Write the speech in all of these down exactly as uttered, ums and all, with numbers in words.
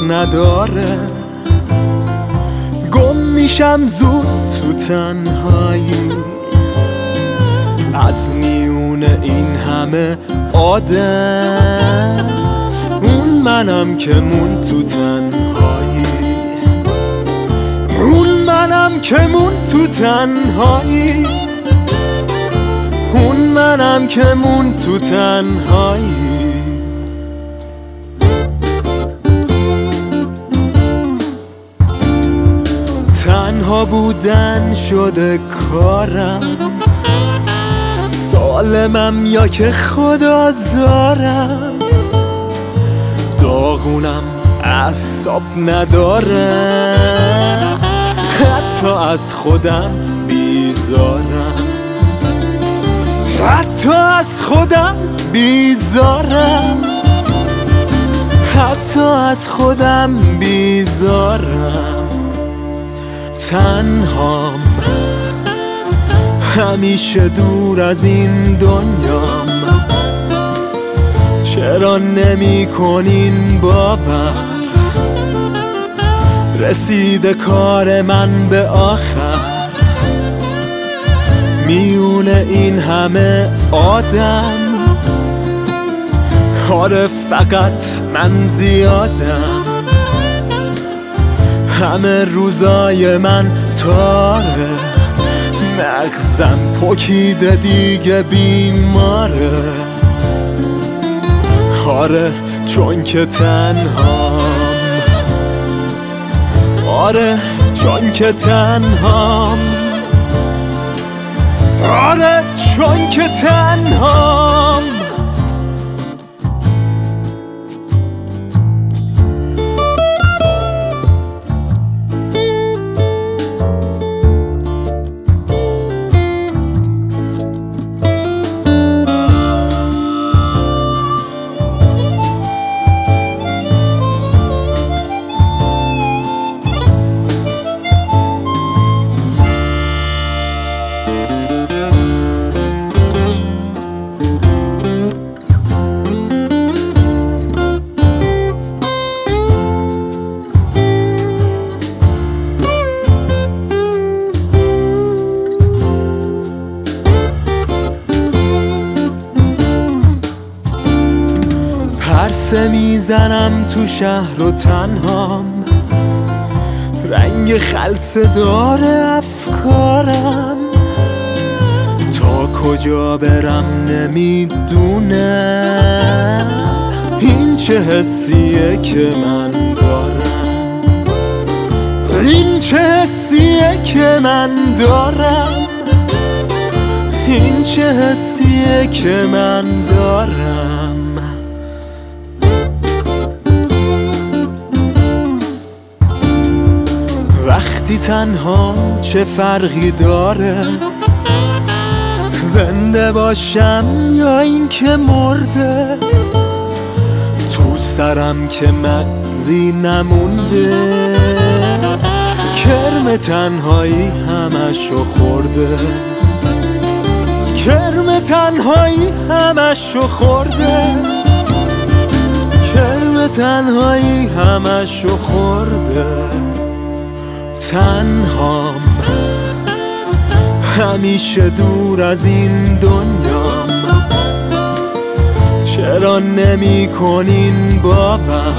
نداره، گم میشم زود تو تنهایی از میون این همه آدم. اون منم که مون تو تنهایی، اون منم که مون تو تنهایی، اون منم که مون تو تنهایی. تنها بودن شده کارم، سالمم یا که خدا زارم، داغونم اعصاب نداره، حتی از خودم بیزارم، حتی از خودم بیزارم، حتی از خودم بیزارم. تنهام همیشه دور از این دنیام، چرا نمی کنین باور؟ رسیده کار من به آخر، میون این همه آدم. آره فقط من زیادم، همه روزای من تاره، مغزم پکیده دیگه بیماره. آره چون که تنهام، آره چون که تنهام، آره چون که تنهام. پرسه میزنم تو شهر و تنهام، رنگ خلصه داره افکارم، تا کجا برم نمیدونم. این چه حسیه که من دارم، این چه حسیه که من دارم، این چه حسیه که من دارم. وقتی تنها چه فرقی داره، زنده باشم یا این که مرده؟ تو سرم که مغزی نمونده، کرم تنهایی همشو خورده، کرم تنهایی همشو خورده، کرم تنهایی همشو خورده. تنهام همیشه دور از این دنیام، چرا نمی کنین باور؟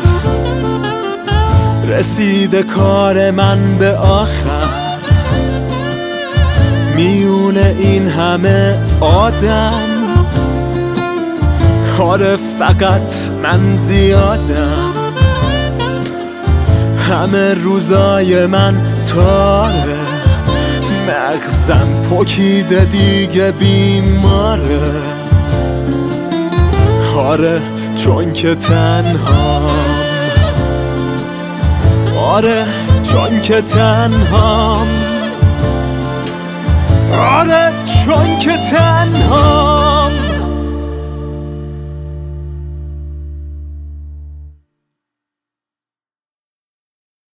رسیده کار من به آخر، میون این همه آدم. آره فقط من زیادم، همه روزای من تاره، مغزم پکیده دیگه بیماره. آره چون که تنهام، آره چون که تنهام، آره چون که تنهام.